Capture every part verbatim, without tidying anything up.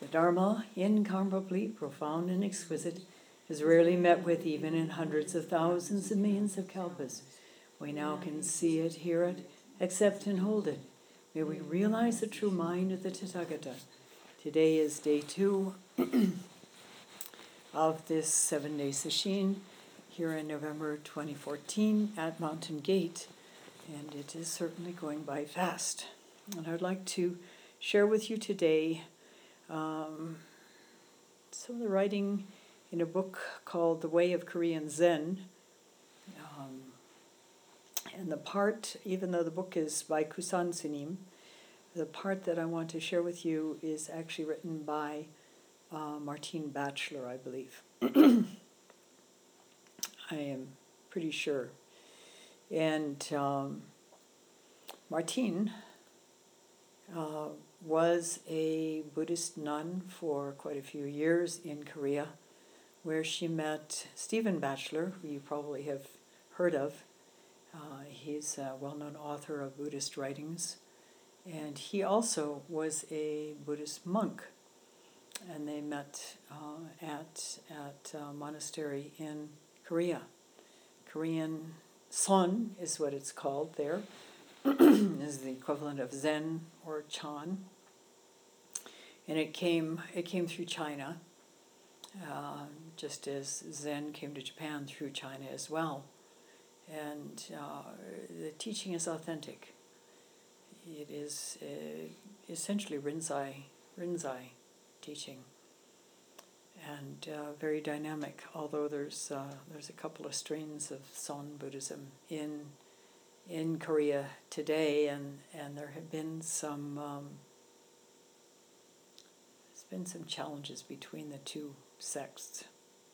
The Dharma, incomparably profound and exquisite, is rarely met with even in hundreds of thousands and millions of kalpas. We now can see it, hear it, accept and hold it. May we realize the true mind of the Tathagata. Today is day two of this seven-day sesshin here in November twenty fourteen at Mountain Gate, and it is certainly going by fast. And I'd like to share with you today um, some of the writing in a book called The Way of Korean Zen. Um, and the part, even though the book is by Kusan Sunim, the part that I want to share with you is actually written by uh, Martine Batchelor, I believe. I am pretty sure. And um, Martine uh, was a Buddhist nun for quite a few years in Korea, where she met Stephen Batchelor, who you probably have heard of. Uh, he's a well-known author of Buddhist writings. And he also was a Buddhist monk. And they met uh, at at a monastery in Korea. Korean Son is what it's called there. Is the equivalent of Zen or Chan. And it came it came through China, uh, just as Zen came to Japan through China as well. And uh, the teaching is authentic. It is uh, essentially Rinzai, Rinzai teaching, and uh, very dynamic. Although there's uh, there's a couple of strains of Son Buddhism in in Korea today, and, and there have been some um, there's been some challenges between the two sects.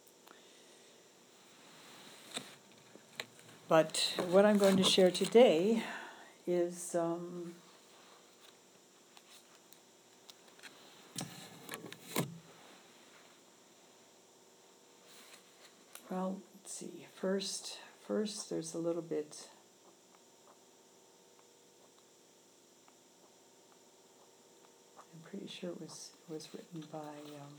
But what I'm going to share today is um, well, let's see. First, first there's a little bit. I'm pretty sure it was it was written by um,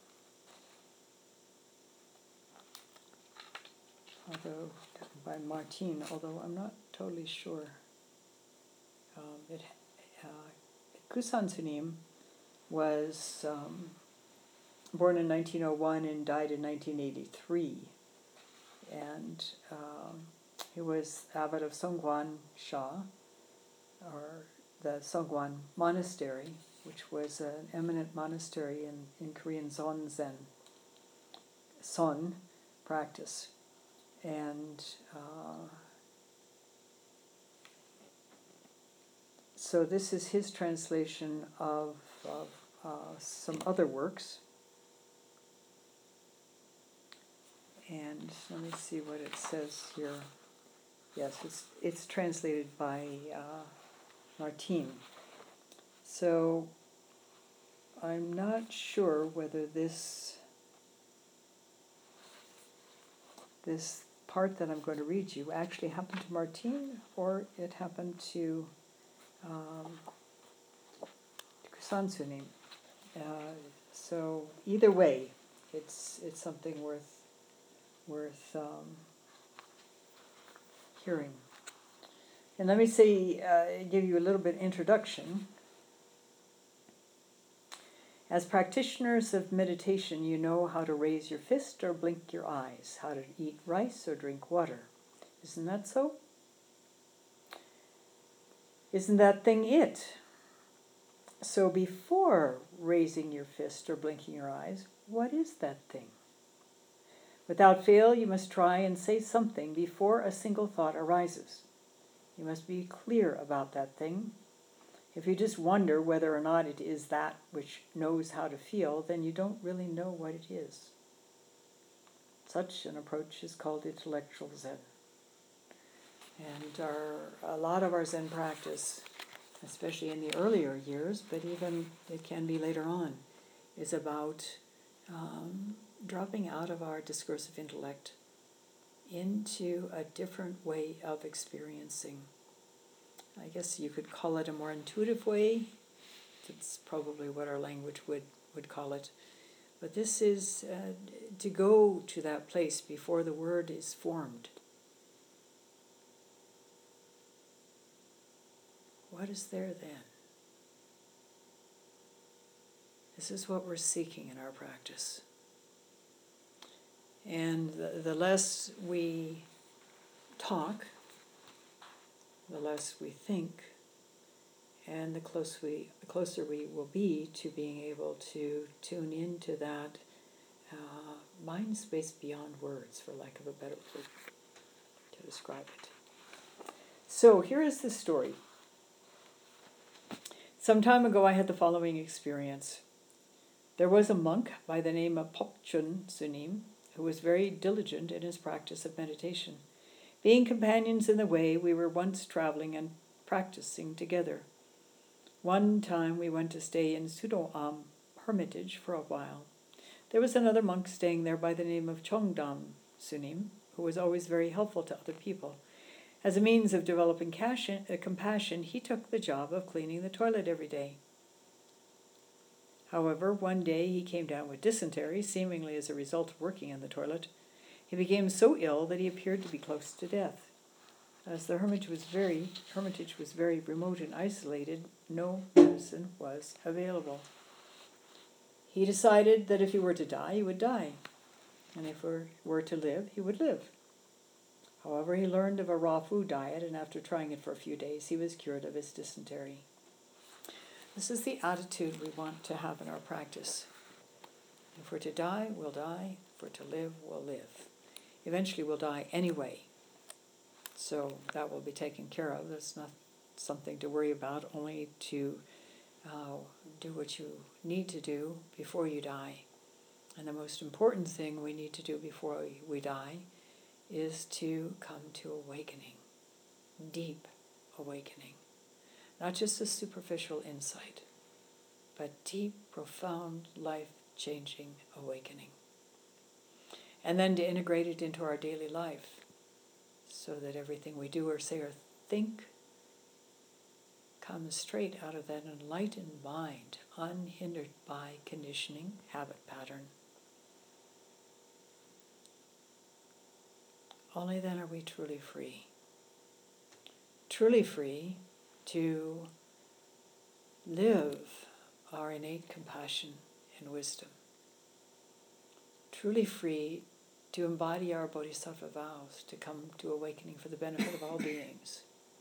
although by Martine, although I'm not totally sure. Um, it uh, Kusan Sunim was um, born in nineteen oh one and died in nineteen eighty-three, and um, he was abbot of Songwan Sha, or the Songwan Monastery, which was an eminent monastery in, in Korean Zonzen, Son practice. And uh, so this is his translation of, of uh, some other works. And let me see what it says here. Yes, it's, it's translated by uh, Martine. So I'm not sure whether this this part that I'm going to read you actually happened to Martine or it happened to um, Kusan Sunim. Uh, so either way, it's it's something worth worth um, hearing. And let me say, uh, give you a little bit introduction. As practitioners of meditation, you know how to raise your fist or blink your eyes, how to eat rice or drink water. Isn't that so? Isn't that thing it? So before raising your fist or blinking your eyes, what is that thing? Without fail, you must try and say something before a single thought arises. You must be clear about that thing. If you just wonder whether or not it is that which knows how to feel, then you don't really know what it is. Such an approach is called intellectual Zen. And our, a lot of our Zen practice, especially in the earlier years, but even it can be later on, is about um, dropping out of our discursive intellect into a different way of experiencing. I guess you could call it a more intuitive way, That's probably what our language would, would call it. But this is uh, to go to that place before the word is formed. What is there then? This is what we're seeking in our practice. And the, the less we talk, the less we think, and the close we, the closer we will be to being able to tune into that uh, mind space beyond words, for lack of a better word to describe it. So here is the story. Some time ago I had the following experience. There was a monk by the name of Pokchun Sunim who was very diligent in his practice of meditation. Being companions in the way, we were once traveling and practicing together. One time we went to stay in Sudoam Hermitage for a while. There was another monk staying there by the name of Chongdam Sunim, who was always very helpful to other people. As a means of developing cash, uh, compassion, he took the job of cleaning the toilet every day. However, one day he came down with dysentery, seemingly as a result of working in the toilet. He became so ill that he appeared to be close to death. As the hermitage was very, hermitage was very remote and isolated, no medicine was available. He decided that if he were to die, he would die, and if he were to live, he would live. However, he learned of a raw food diet, and after trying it for a few days, he was cured of his dysentery. This is the attitude we want to have in our practice. If we're to die, we'll die. If we're to live, we'll live. Eventually, we'll die anyway. So that will be taken care of. That's not something to worry about, only to uh, do what you need to do before you die. And the most important thing we need to do before we die is to come to awakening, deep awakening. Not just a superficial insight, but deep, profound, life-changing awakening. And then to integrate it into our daily life so that everything we do or say or think comes straight out of that enlightened mind, unhindered by conditioning, habit pattern. Only then are we truly free. Truly free to live our innate compassion and wisdom. Truly free to embody our bodhisattva vows, to come to awakening for the benefit of all beings.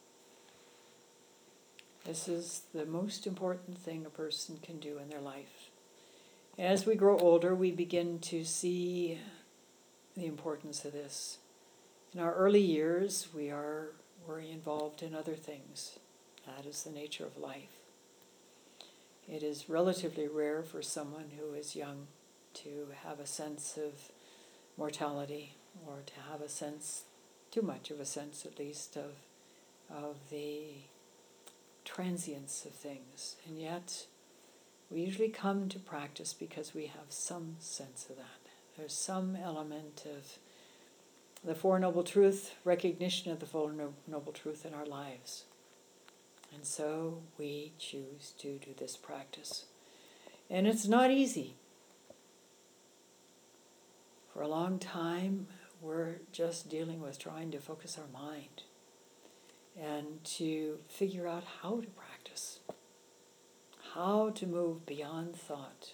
This is the most important thing a person can do in their life. As we grow older, we begin to see the importance of this. In our early years, we are we're involved in other things. That is the nature of life. It is relatively rare for someone who is young to have a sense of mortality, or to have a sense, too much of a sense at least, of, of the transience of things. And yet, we usually come to practice because we have some sense of that. There's some element of the Four Noble Truth, recognition of the Four Noble Truth in our lives. And so we choose to do this practice. And it's not easy. For a long time, we're just dealing with trying to focus our mind and to figure out how to practice, how to move beyond thought.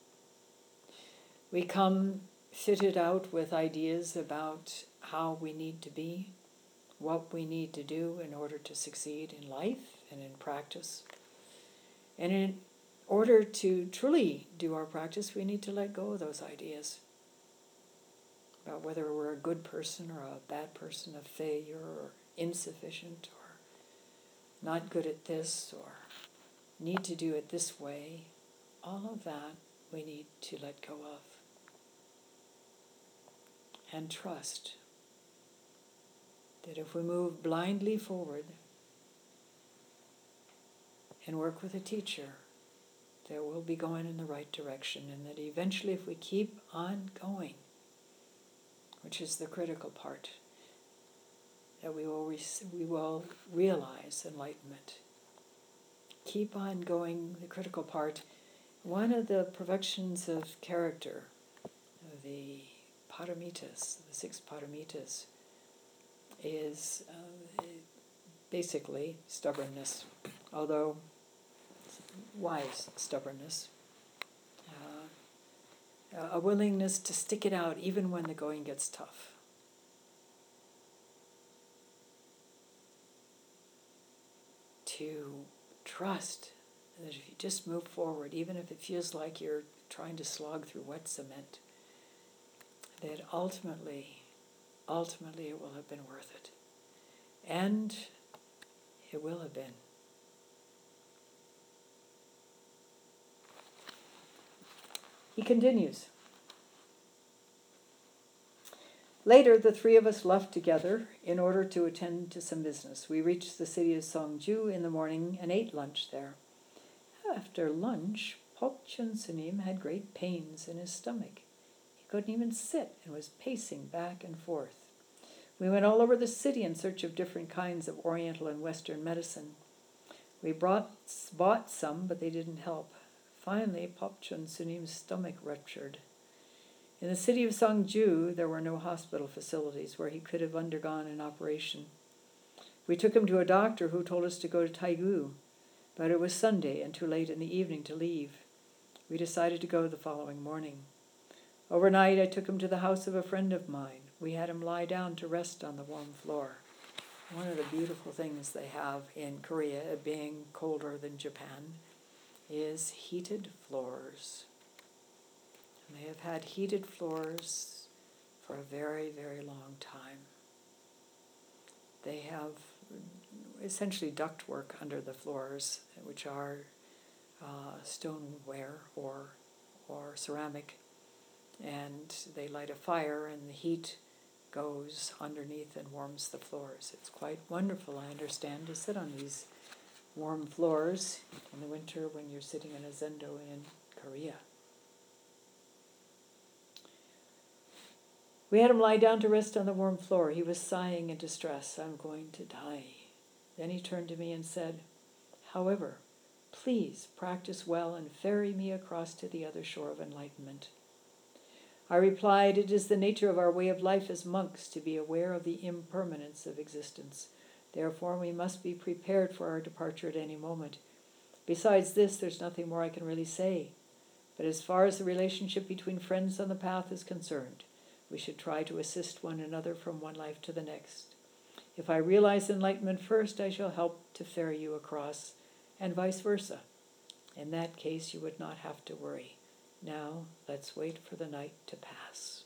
We come fitted out with ideas about how we need to be, what we need to do in order to succeed in life and in practice. And in order to truly do our practice, we need to let go of those ideas about whether we're a good person or a bad person, a failure or insufficient or not good at this or need to do it this way. All of that we need to let go of. And trust that if we move blindly forward and work with a teacher, that we'll be going in the right direction, and that eventually if we keep on going, which is the critical part, that we will re- we will realize enlightenment. keep on going, the critical part. One of the perfections of character, the paramitas, the six paramitas, is uh, basically stubbornness, although wise stubbornness. Uh, a willingness to stick it out even when the going gets tough. To trust that if you just move forward, even if it feels like you're trying to slog through wet cement, that ultimately, ultimately it will have been worth it. And it will have been. He continues. Later, the three of us left together in order to attend to some business. We reached the city of Songju in the morning and ate lunch there. After lunch, Pokchun Sunim had great pains in his stomach. He couldn't even sit and was pacing back and forth. We went all over the city in search of different kinds of Oriental and Western medicine. We brought, bought some, but they didn't help. Finally, Pokchun Sunim's stomach ruptured. In the city of Songju, there were no hospital facilities where he could have undergone an operation. We took him to a doctor who told us to go to Taegu, but it was Sunday and too late in the evening to leave. We decided to go the following morning. Overnight, I took him to the house of a friend of mine. We had him lie down to rest on the warm floor. One of the beautiful things they have in Korea, being colder than Japan, is heated floors. And they have had heated floors for a very, very long time. They have essentially ductwork under the floors, which are uh, stoneware or or ceramic, and they light a fire, and the heat goes underneath and warms the floors. It's quite wonderful, I understand, to sit on these warm floors in the winter when you're sitting in a zendo in Korea. We had him lie down to rest on the warm floor. He was sighing in distress. I'm going to die. Then he turned to me and said, however, please practice well and ferry me across to the other shore of enlightenment. I replied, it is the nature of our way of life as monks to be aware of the impermanence of existence. Therefore, we must be prepared for our departure at any moment. Besides this, there's nothing more I can really say. But as far as the relationship between friends on the path is concerned, we should try to assist one another from one life to the next. If I realize enlightenment first, I shall help to ferry you across, and vice versa. In that case, you would not have to worry. Now, let's wait for the night to pass.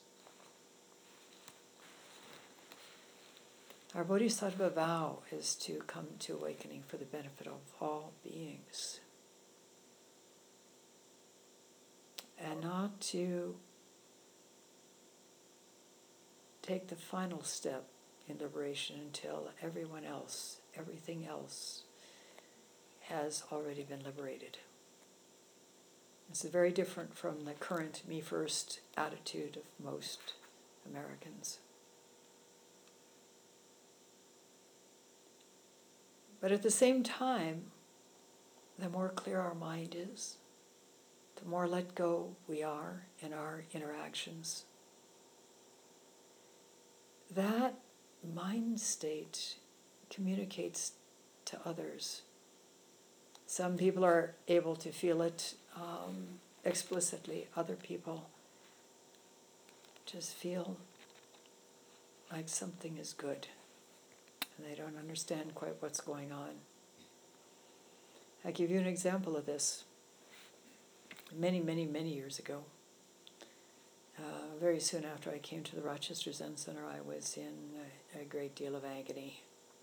Our Bodhisattva vow is to come to awakening for the benefit of all beings, and not to take the final step in liberation until everyone else, everything else, has already been liberated. This is very different from the current me first attitude of most Americans. But at the same time, the more clear our mind is, the more let go we are in our interactions. That mind state communicates to others. Some people are able to feel it um, explicitly. Other people just feel like something is good, and they don't understand quite what's going on. I'll give you an example of this. Many, many, many years ago, uh, very soon after I came to the Rochester Zen Center, I was in a, a great deal of agony.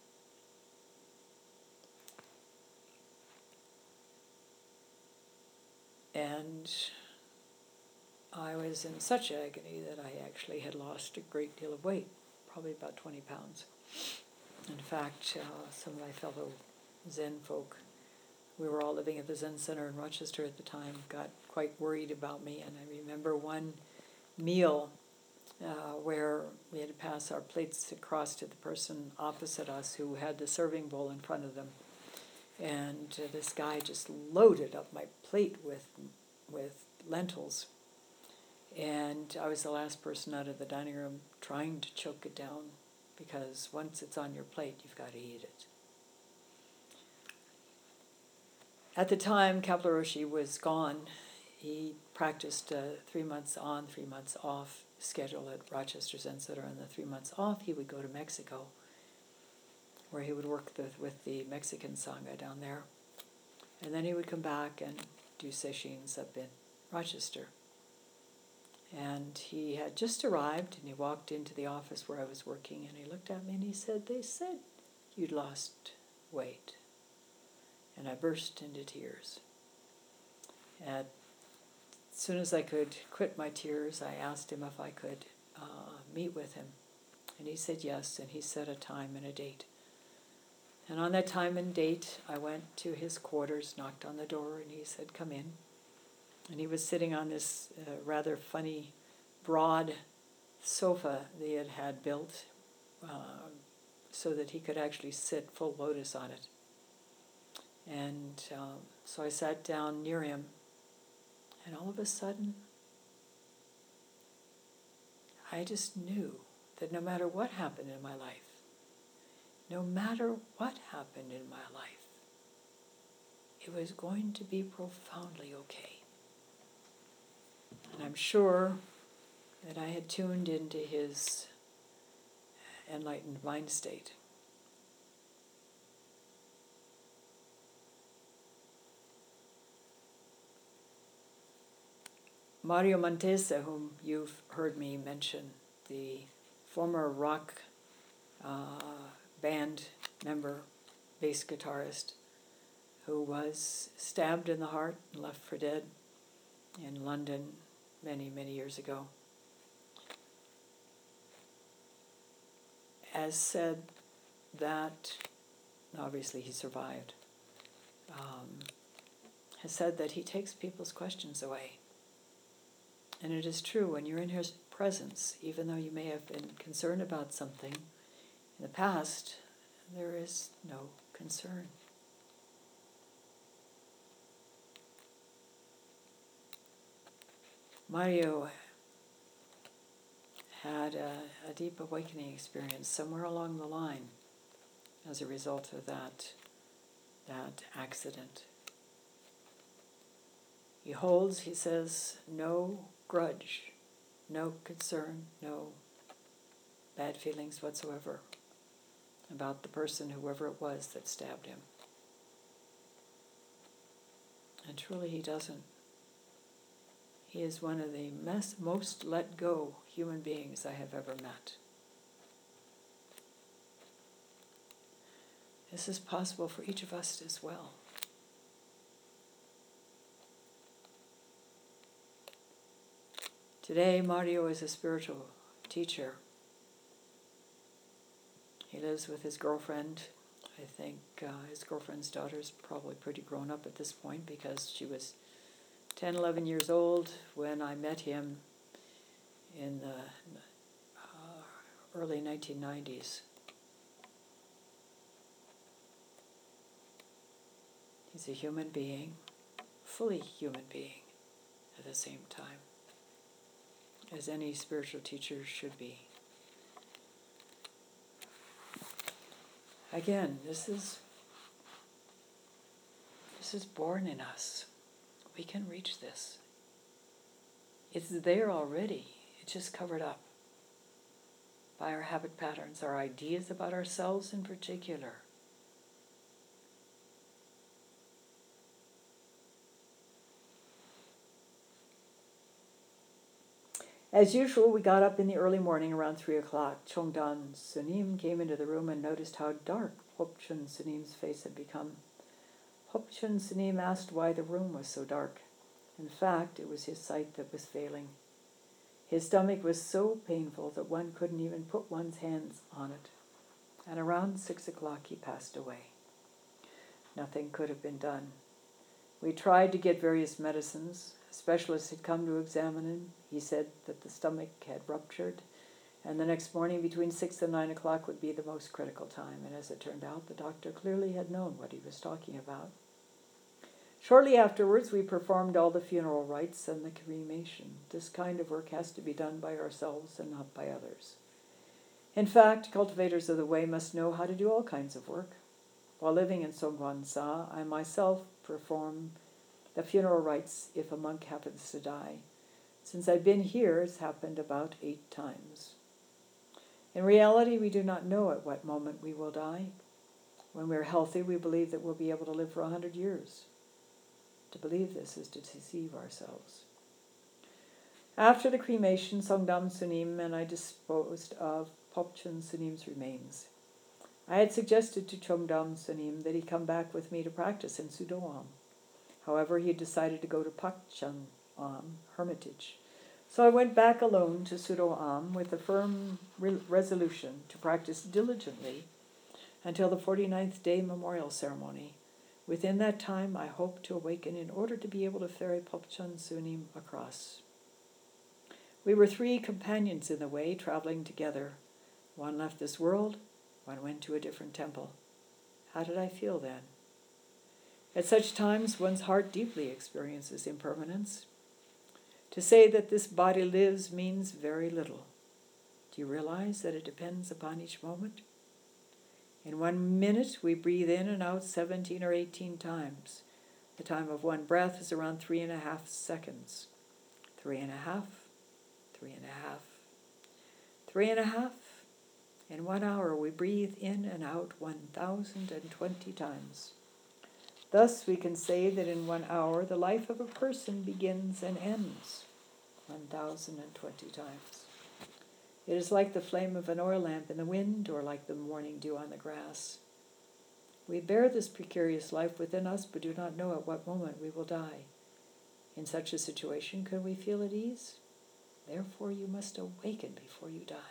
And I was in such agony that I actually had lost a great deal of weight, probably about twenty pounds. In fact, uh, some of my fellow Zen folk, we were all living at the Zen Center in Rochester at the time, got quite worried about me. And I remember one meal uh, where we had to pass our plates across to the person opposite us who had the serving bowl in front of them. And uh, this guy just loaded up my plate with with lentils. And I was the last person out of the dining room trying to choke it down, because once it's on your plate, you've got to eat it. At the time, Kapla Roshi was gone. He practiced a three months on, three months off schedule at Rochester Zen Center. And the three months off, he would go to Mexico, where he would work with, with the Mexican Sangha down there. And then he would come back and do sessions up in Rochester. And he had just arrived, and he walked into the office where I was working, and he looked at me and he said, "They said you'd lost weight." And I burst into tears. And as soon as I could quit my tears, I asked him if I could uh, meet with him. And he said yes, and he set a time and a date. And on that time and date, I went to his quarters, knocked on the door, and he said, "Come in." And he was sitting on this uh, rather funny, broad sofa that he had had built uh, so that he could actually sit full lotus on it. And um, so I sat down near him, and all of a sudden, I just knew that no matter what happened in my life, no matter what happened in my life, it was going to be profoundly okay. And I'm sure that I had tuned into his enlightened mind state. Mario Montesa, whom you've heard me mention, the former rock uh, band member, bass guitarist, who was stabbed in the heart and left for dead in London many, many years ago, has said that, obviously he survived, um, has said that he takes people's questions away. And it is true, when you're in his presence, even though you may have been concerned about something in the past, there is no concern. Mario had a, a deep awakening experience somewhere along the line as a result of that, that accident. He holds, he says, no grudge, no concern, no bad feelings whatsoever about the person, whoever it was, that stabbed him. And truly he doesn't. He is one of the mes- most let-go human beings I have ever met. This is possible for each of us as well. Today, Mario is a spiritual teacher. He lives with his girlfriend. I think uh, his girlfriend's daughter's probably pretty grown up at this point, because she was ten, eleven years old when I met him in the uh, early nineteen nineties. He's a human being, fully human being at the same time, as any spiritual teacher should be. Again, this is this is born in us. We can reach this. It's there already. It's just covered up by our habit patterns, our ideas about ourselves in particular. As usual, we got up in the early morning around three o'clock. Chongdan Sunim came into the room and noticed how dark Hopchun Sunim's face had become. Hopchun Sunim asked why the room was so dark. In fact, it was his sight that was failing. His stomach was so painful that one couldn't even put one's hands on it. And around six o'clock he passed away. Nothing could have been done. We tried to get various medicines. A specialist had come to examine him. He said that the stomach had ruptured And the next morning between six and nine o'clock would be the most critical time, and as it turned out, the doctor clearly had known what he was talking about. Shortly afterwards, we performed all the funeral rites and the cremation. This kind of work has to be done by ourselves and not by others. In fact, cultivators of the way must know how to do all kinds of work. While living in Songkwan-sa, I myself perform the funeral rites if a monk happens to die. Since I've been here, it's happened about eight times. In reality, we do not know at what moment we will die. When we're healthy, we believe that we'll be able to live for a hundred years. To believe this is to deceive ourselves. After the cremation, Songdam Sunim and I disposed of Popchun Sunim's remains. I had suggested to Chomdam Sunim that he come back with me to practice in Sudoam. However, he had decided to go to Pakchan Am Hermitage. So I went back alone to Sudoam with a firm re- resolution to practice diligently until the forty-ninth day memorial ceremony. Within that time, I hoped to awaken in order to be able to ferry Popchun Sunim across. We were three companions in the way, traveling together. One left this world, one went to a different temple. How did I feel then? At such times, one's heart deeply experiences impermanence. To say that this body lives means very little. Do you realize that it depends upon each moment? In one minute, we breathe in and out seventeen or eighteen times. The time of one breath is around three and a half seconds. Three and a half, three and a half, three and a half. In one hour, we breathe in and out one thousand twenty times. Thus, we can say that in one hour, the life of a person begins and ends one thousand twenty times. It is like the flame of an oil lamp in the wind, or like the morning dew on the grass. We bear this precarious life within us, but do not know at what moment we will die. In such a situation, can we feel at ease? Therefore, you must awaken before you die.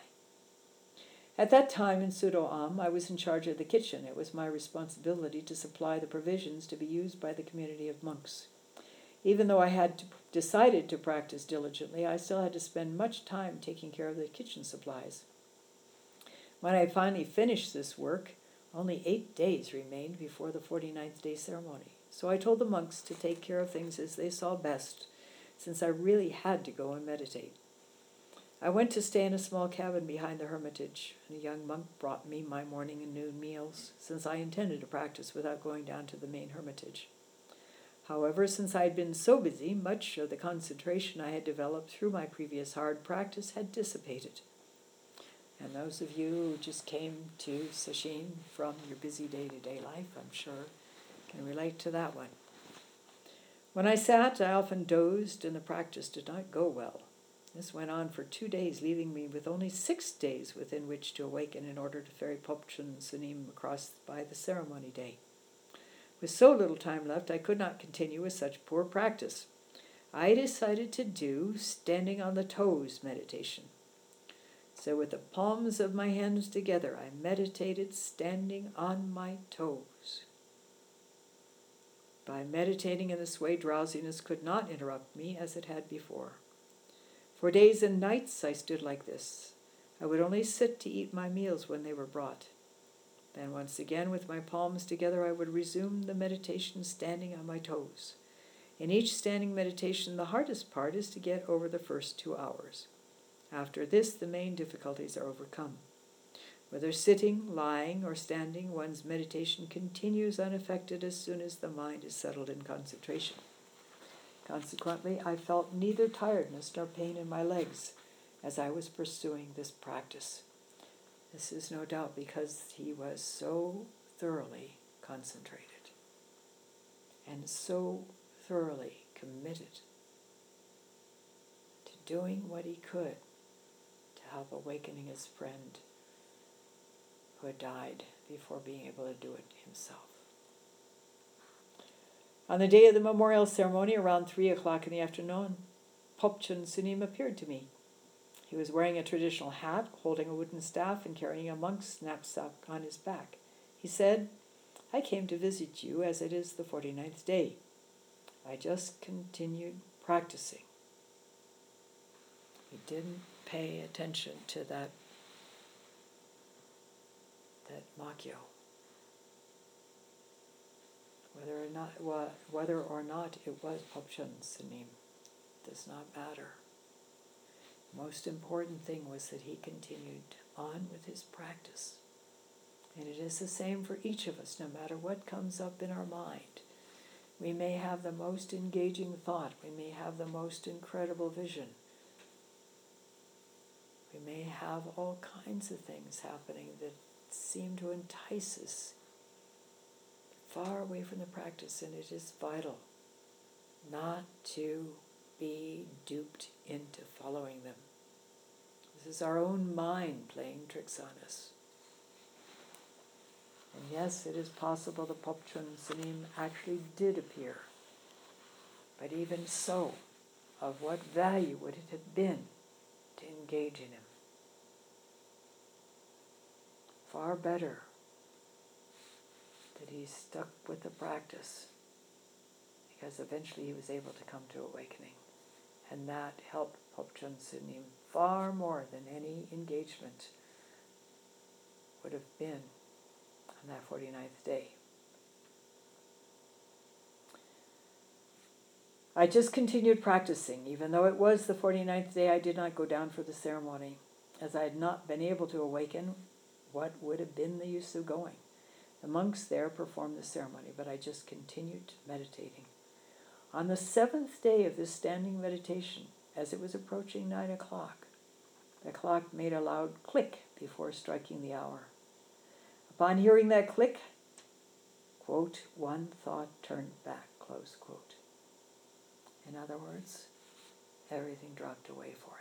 At that time in Sudoam, I was in charge of the kitchen. It was my responsibility to supply the provisions to be used by the community of monks. Even though I had to, decided to practice diligently, I still had to spend much time taking care of the kitchen supplies. When I finally finished this work, only eight days remained before the forty-ninth day ceremony. So I told the monks to take care of things as they saw best, since I really had to go and meditate. I went to stay in a small cabin behind the hermitage, and a young monk brought me my morning and noon meals, since I intended to practice without going down to the main hermitage. However, since I had been so busy, much of the concentration I had developed through my previous hard practice had dissipated. And those of you who just came to Sesshin from your busy day-to-day life, I'm sure, can relate to that one. When I sat, I often dozed, and the practice did not go well. This went on for two days, leaving me with only six days within which to awaken in order to ferry Popchun Sunim across by the ceremony day. With so little time left, I could not continue with such poor practice. I decided to do standing on the toes meditation. So with the palms of my hands together, I meditated standing on my toes. By meditating in this way, drowsiness could not interrupt me as it had before. For days and nights I stood like this. I would only sit to eat my meals when they were brought. Then once again, with my palms together, I would resume the meditation standing on my toes. In each standing meditation, the hardest part is to get over the first two hours. After this, the main difficulties are overcome. Whether sitting, lying, or standing, one's meditation continues unaffected as soon as the mind is settled in concentration. Consequently, I felt neither tiredness nor pain in my legs as I was pursuing this practice. This is no doubt because he was so thoroughly concentrated and so thoroughly committed to doing what he could to help awakening his friend who had died before being able to do it himself. On the day of the memorial ceremony, around three o'clock in the afternoon, Popchun Sunim appeared to me. He was wearing a traditional hat, holding a wooden staff, and carrying a monk's knapsack on his back. He said, "I came to visit you as it is the forty-ninth day. I just continued practicing." He didn't pay attention to that that Makyo, whether or not whether or not it was Popchun Sanim, does not matter. The most important thing was that he continued on with his practice. And it is the same for each of us, no matter what comes up in our mind. We may have the most engaging thought, we may have the most incredible vision, we may have all kinds of things happening that seem to entice us far away from the practice, and it is vital not to be duped into following them. This is our own mind playing tricks on us. And yes, it is possible the Popchun Sanim actually did appear. But even so, of what value would it have been to engage in him? Far better that he stuck with the practice, because eventually he was able to come to awakening. And that helped Popchun Sanim far more than any engagement would have been on that forty-ninth day. I just continued practicing. Even though it was the forty-ninth day, I did not go down for the ceremony, as I had not been able to awaken. What would have been the use of going? The monks there performed the ceremony, but I just continued meditating. On the seventh day of this standing meditation, as it was approaching nine o'clock, the clock made a loud click before striking the hour. Upon hearing that click, quote, one thought turned back, close quote. In other words, everything dropped away for him.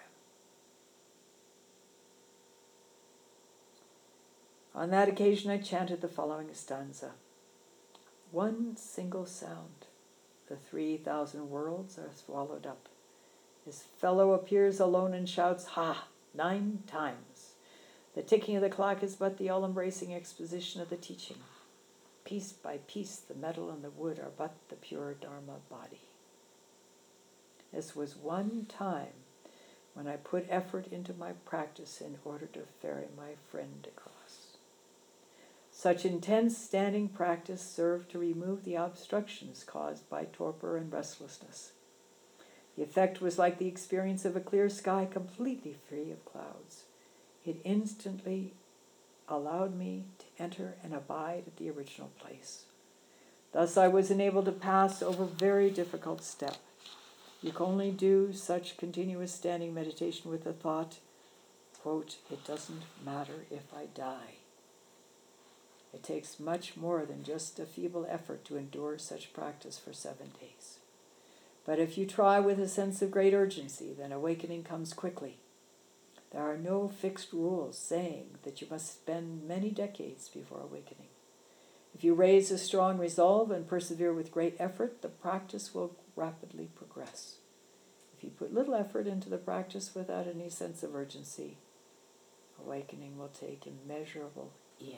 On that occasion, I chanted the following stanza. One single sound, the three thousand worlds are swallowed up. His fellow appears alone and shouts, ha, nine times. The ticking of the clock is but the all-embracing exposition of the teaching. Piece by piece, the metal and the wood are but the pure Dharma body. This was one time when I put effort into my practice in order to ferry my friend across. Such intense standing practice served to remove the obstructions caused by torpor and restlessness. The effect was like the experience of a clear sky completely free of clouds. It instantly allowed me to enter and abide at the original place. Thus I was enabled to pass over very difficult step. You can only do such continuous standing meditation with the thought, quote, it doesn't matter if I die. It takes much more than just a feeble effort to endure such practice for seven days. But if you try with a sense of great urgency, then awakening comes quickly. There are no fixed rules saying that you must spend many decades before awakening. If you raise a strong resolve and persevere with great effort, the practice will rapidly progress. If you put little effort into the practice without any sense of urgency, awakening will take immeasurable eons.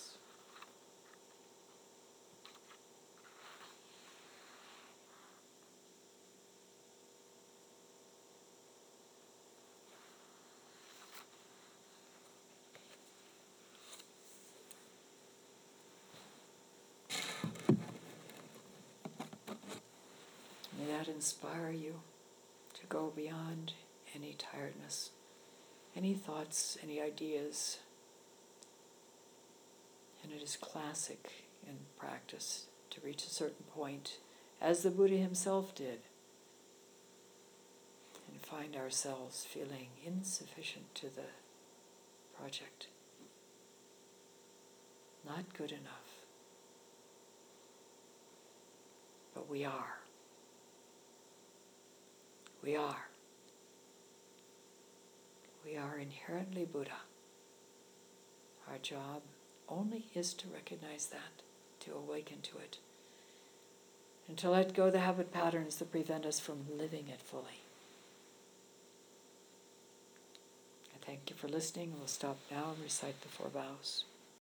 May that inspire you to go beyond any tiredness, any thoughts, any ideas. And it is classic in practice to reach a certain point, as the Buddha himself did, and find ourselves feeling insufficient to the project. Not good enough. But we are. We are. We are inherently Buddha. Our job only is to recognize that, to awaken to it, and to let go the habit patterns that prevent us from living it fully. I thank you for listening. We'll stop now and recite the four vows.